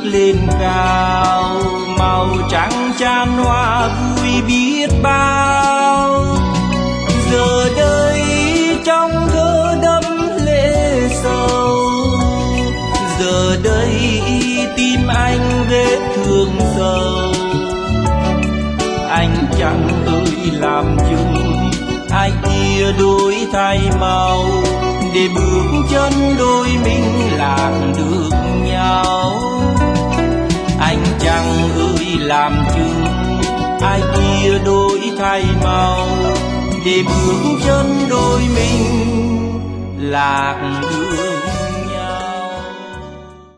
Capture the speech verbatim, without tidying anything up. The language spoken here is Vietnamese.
lên cao, màu trắng chan hoa vui biết bao. Giờ đây trong thơ đẫm lệ sầu, giờ đây tim anh vết thương sâu. Anh chẳng ơi làm chứng ai kia đổi thay màu, để bước chân đôi mình lạc được nhau. Anh chẳng ơi làm chứng ai kia đổi thay màu, để bước chân đôi mình lạc được